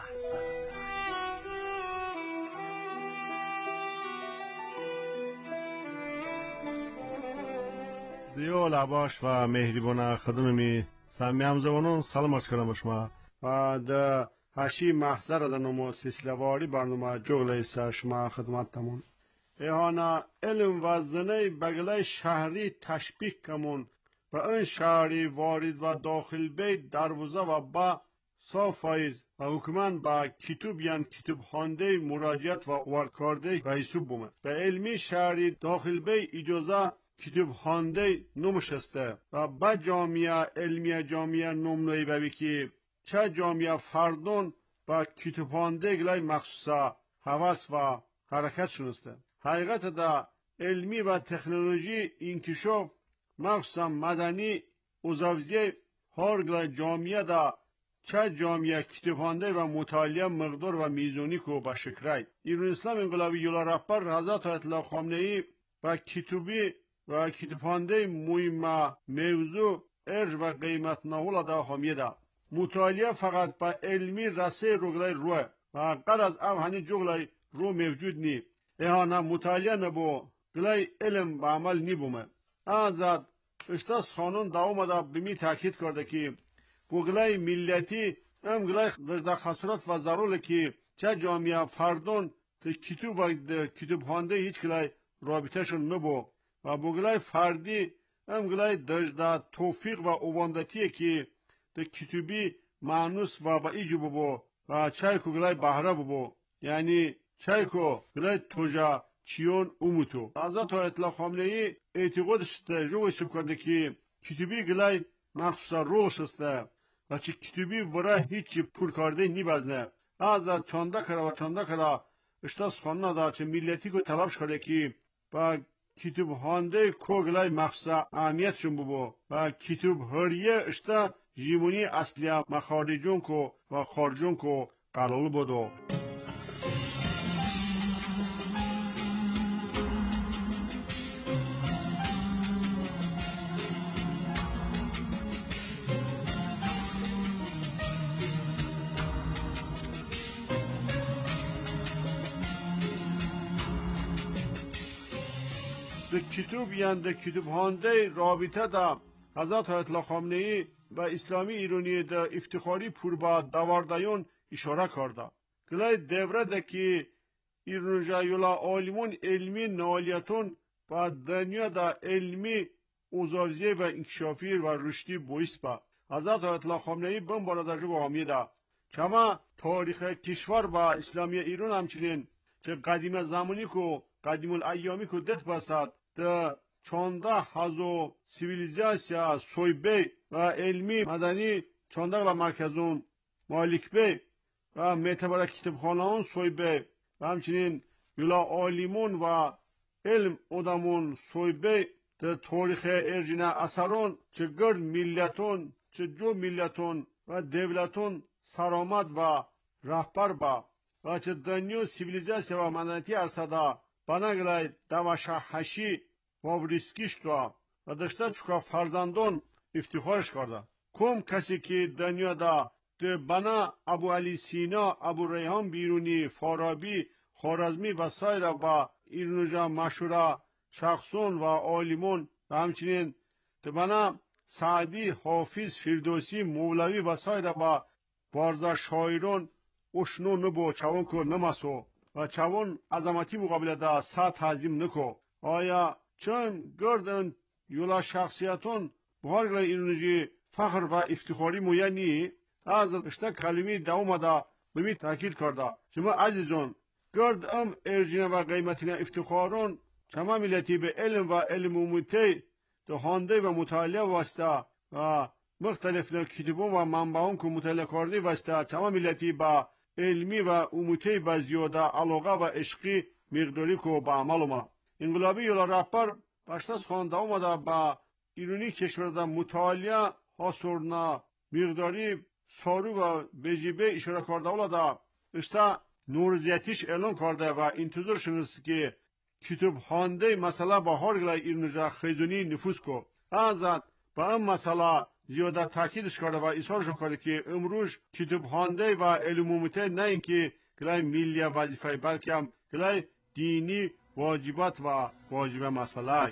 دیو لباش و مهربان خدممی سمیام زبانون سلام عرض کردم شما و در هشی محضر در نمو سلسله‌واری برنامه جغل سر شما خدمت تمون ایهانا علم و زنه بگله شهری تشبیه کمون و این شهری وارد و داخل بید دروازه و با صافایز و حکمان با کتب یان کتب خوانده مراجعت و ورکارده و حسوب بومه و علمی شهری داخل بید اجازه کتب خوانده نمشسته و با جامعه علمی جامعه نمنوی ببی که چه جامعه فردون با کتب خوانده گلای مخصوصه حواس و حرکت شنسته حقیقت دا علمی و تکنولوژی انکشاف مخصوصا مدنی اوزاوزی هر گلای جامعه دا چه جامعه کتب خوانده و مطالعه مقدار و میزونی کو با شکرای ایران اسلام انقلابی یولا رهبر حضرت آیت الله خامنه‌ای با کتبی و کتب خوانده مهم موضوع ارج و قیمت نهول دا حامیه دا مطالعه فقط با علمی رسه روگلای روه و قد از او هنی جغلای رو موجود نی ایهانا مطالعه نبو گلای علم با عمل نی بومه آزاد اشتاس خانون دا اومده بمی تاکید کرده که بو گلای ملتی ام گلای وجد خسرات و ضروره که چه جامعه فردون کتب و کتب خوانده هیچ گلای رابطه شون نبو و بوگلای فردی ام گلای دجدا توفیق و اواندتیه که ده کتبی معنوس و با ایجو ببو و چای کو گلای بهره ببو یعنی چای کو گلای توجا چیون اوموتو حضرت آیت الله خامنه‌ای اعتقادش جو شب کرده که کتبی گلای مخصوصا روش است و چی کتبی ورا هیچ پول کرده نی بزنه از چانده کرا و چانده کرا اشتاس خاننا دا چه ملتی کو طلبش کرده که با کتب خوانده کوگلای مخصوصا اهمیتشون ببو و کتب هریه اشتا جیمونی اصلی مخارجون کو و خارجون کو قلال بودو ده کتب یان ده کتب خوانده رابطه دا حضرت آیت الله خامنه‌ای و اسلامی ایرانی ده افتخاری پوربا دواردایون اشاره کرده گلای دوره ده که ایران جایولا عالمون علمی نالیتون و دنیا ده علمی اوزاوزی و انکشافی و رشدی بویست با حضرت آیت الله خامنه‌ای بم بالا جو حامیده کما تاریخ کشور با اسلامی ایران همچنین چه قدیم زمانی کو قدیم الایامی که دت بسد ده چانده هزو سیویلیزاسیا سویبه و علمی مدنی چانده و مرکزون مالک بی و معتبر کتابخانه‌ان سویبه و همچنین یولا عالمون و علم ادمون سویبه ده تاریخ ارجینه اثرون چه گرد ملتون چه جو ملتون و دولتون سرآمد و رهبر با و چه دنیا سیویلیزاسیا و مدنیتی ارسدا بناگلای دواشا هشی و ریسکیش دوا و داشته چکا فرزندان افتخارش کرده کم کسی که دنیا دا ده بنا ابو علی سینا ابو ریحان بیرونی فارابی خوارزمی و سایر و ایرونجا مشهوره شخصون و عالمون و همچنین ده بنا سعدی حافظ فردوسی مولوی و سایر و بارزا شاعرون اشنو نبو چون که نمسو و چون عظمتی مقابله دا سا تعظیم نکو آیا چون گردن یولا شخصیتون بهارگل ایرونجی فخر و افتخاری مویانی از اشتا کلمی دوام دا بمی تاکید کرده شما عزیزون گرد ام ارجینه و قیمتین افتخارون شما ملتی به علم و علم اوموتی دهانده و مطالعه واسطه و مختلف کتبون و منبعون که مطالعه کرده واسطه شما ملتی با علمی و اوموتی با زیاده علاقه و عشقی مقداری که با عمل ما انقلابی یولا رهبر باشتاز خوانده اومده با ایرانی کشور دا مطالعه حاصرنا مقداری سارو و بجیبه اشاره کرده اولاده اشتا نورزیتیش اعلان کرده و انتظار شنست که کتب هانده مسئله با هرگلای ایرانجا خیزونی نفوذ کو ازاد با این مسئله زیاده تاکیدش کرده و اصرارش کرده که امروز کتب هانده و علمومته نه اینکه گلای ملی وظیفه بلکه هم گلای دینی واجبات و واجب مسئله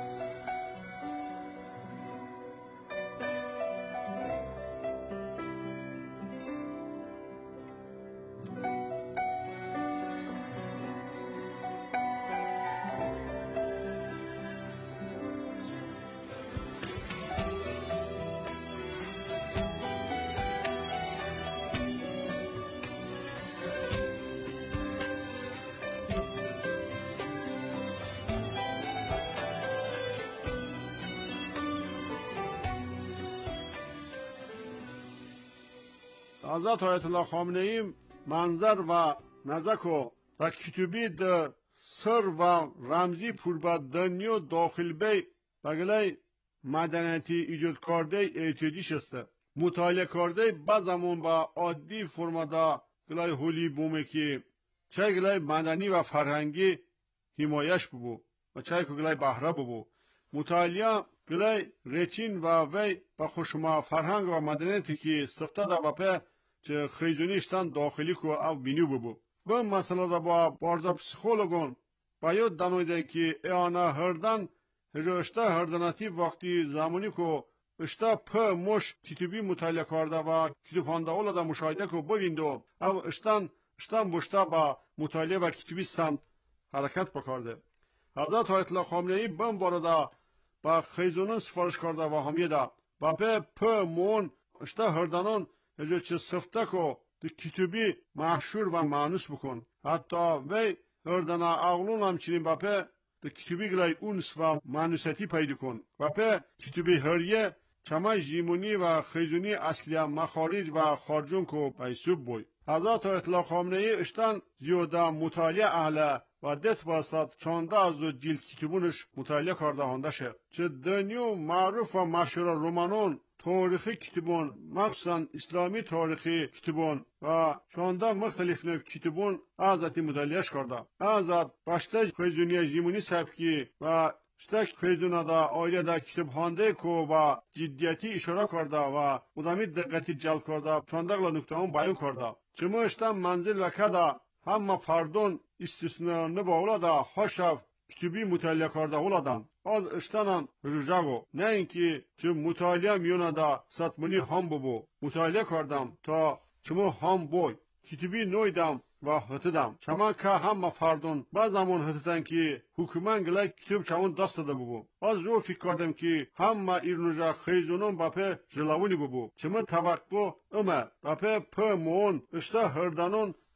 حضرت آیت الله خامنه ای منظر و نزکو و کتبی ده سر و رمزی پوربا دنیو داخل بی بگلی مدنیتی ایجاد کرده اعتیادیش است مطالعه کرده بازمون با عادی فرمادا گلای هولی بومه که چه گلای مدنی و فرهنگی حمایش ببو و چه گلای بهره ببو مطالعه گلای رچین و وی با خوشما فرهنگ و مدنیتی که سفته دا بپه چه خیزونیشتن داخلی که او بینیو ببو به مسئله دا با بارزا پسیخولوگون باید دانویده که ایانا هردن هجوشتا هردناتی وقتی زمانی که اشتا په مش کتبی مطالعه کرده و کتب هانده اولا دا مشاهده که بویندو او اشتان اشتان بشتا با مطالعه و کتبی سمت حرکت بکرده حضرت آیت الله خامنه ای بم بارده با خیزونان سفارش کرده و همیه دا با په په مون اشتا هردنان هجو چه سفته که ده کتبی محشور و معنوس بکن حتی وی هردنا اغلون همچنین با په ده کتبی گلای اونس و معنوسیتی پیدا کن و په کتبی هریه چما جیمونی و خیزونی اصلی مخارج و خارجون که پیسوب بوی حضرت آیت الله خامنه ای اشتان زیاده مطالعه اهله و دت باسد چانده از دو جلد کتبونش مطالعه کرده هنده شد چه دنیو معروف و مشهور رومانون تاریخی کتبون مخصوصا اسلامی تاریخی کتبون و چانده مختلف نوع کتبون ازتی مطالعهش کرده ازت باشته خیزونی جیمونی سبکی و شتک خیزونه دا آیله دا کتب هانده که و جدیتی اشاره کرده و ادامی دقتی جلب کرده چاندقل نکته هم بیان کرده چما اشتم منزل و کده همه فردون استثناء نبا اولا دا هاشف کتبی مطالعه کرده اولا دن از اشتنان رجاگو نه اینکه چه مطالعه میونه دا ستمانی هم ببو مطالعه کردم تا چما هم بوی کتبی نویدم و هتدم چما که همه فردون بعض زمان هتدن که حکومت گلای کتب چمون دست داده ببو از جو فکر کردم که همه ایرنوژا خیزونون باپه جلاونی ببو چما توقع امه باپه په مون اشتا هردانون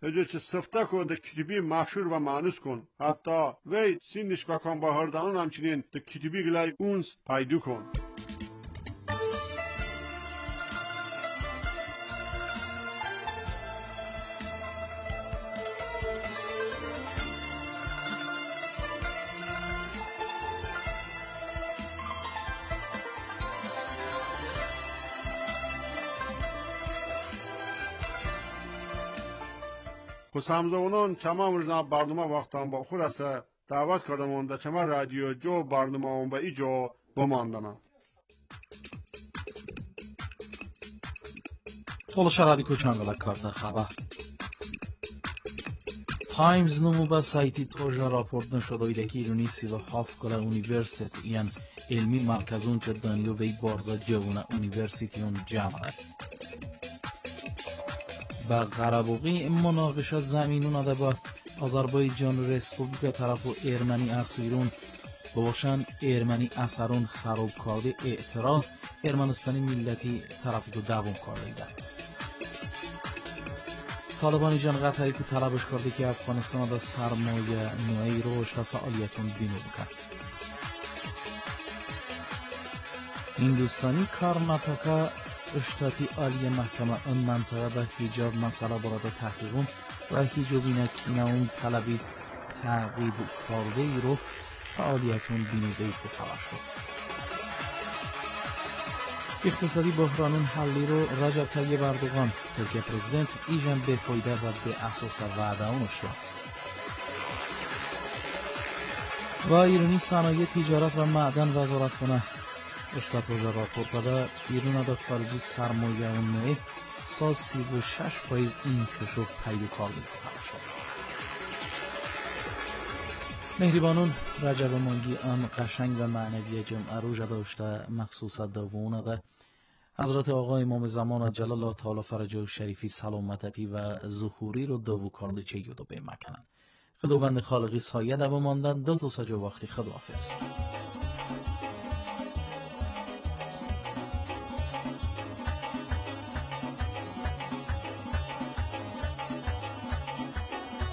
هجه چه سفته که ده کتبی مشهور و معنوس کن. حتی وی سینش بکن با هردانون همچنین ده کتبی گلای اونس پیدو کن. خسامزونان چما مرزنا برنامه وقتان با خود است دعوت کردم در چما رادیو جو برنامه اون به ایجا بماندنم. Tolaşa radyo çangala karda xabar. Times نمو با سایتی توجه راپورت نشده ایده که ایرانی سی و هفت کلا اونیورسیتی یعن علمی مرکزون چه دانیو وی بارزا جوونه اونیورسیتیون جمعه. با غربوقی مناقشه زمینون آده با آذربایجان رسپوبلیکا طرف و ارمنی اسیرون باشن ارمنی اثرون خراب کرده اعتراض ارمنستانی ملتی طرفی که دوام کرده ده. طالبانی جان قطعی که طلبش کرده که افغانستان دا سرمایه نوعی روش و فعالیتون بینو بکن. هندوستانی کارناتاکا اشتاتی عالی محکمه ان منطقه به حجاب مسئله برده تحقیقون و حجابی نکنون طلبی تعقیب کرده ای رو فعالیتون بینیده ای که خبر شد. اقتصادی بحرانون حلی رو رجب طیب اردوغان ترکیه پرزیدنت ایجان بفایده و به اساس وعده اونشو. و ایرانی صنایع تجارت و معدن وزارت کنه اشتات وزار راپورت داده ایران دا خارجی سرمایه اون نوعی سال سی و شش پایز این کشف پیدا کرده خبر شد. مهربانون رجب مانگی آن قشنگ و معنوی جمعه رو جداشته مخصوص دوونه ده حضرت آقا امام زمان جلال الله تعالی فرجه شریفی سلامتی و ظهوری رو دو کرده چه یودو به مکنن. خداوند خالقی سایه ده بماندن دو تا سجا وقتی خداحافظ.